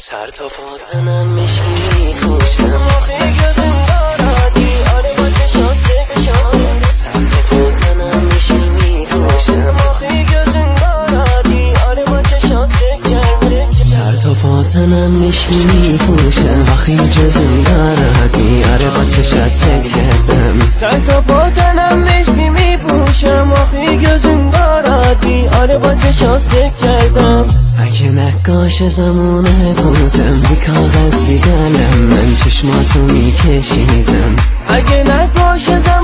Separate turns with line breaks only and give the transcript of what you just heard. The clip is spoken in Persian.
سر تا پاتنم مشکی میپوشم آخه gözüm دارادی آره با چشات سکشم سر تا پاتنم مشکی میپوشم آخه gözüm دارادی آره با چشات سکشم سر تا پاتنم مشکی میپوشم آخه gözüm دارادی آره با چشات سکشم سر تا پاتنم مشکی میپوشم آخه gözüm دارادی آره با چشات سکشم اگه نقاش زمونه بودم بی کاغذ بی قلم من چشماتو میکشیدم اگه نقاش زمونه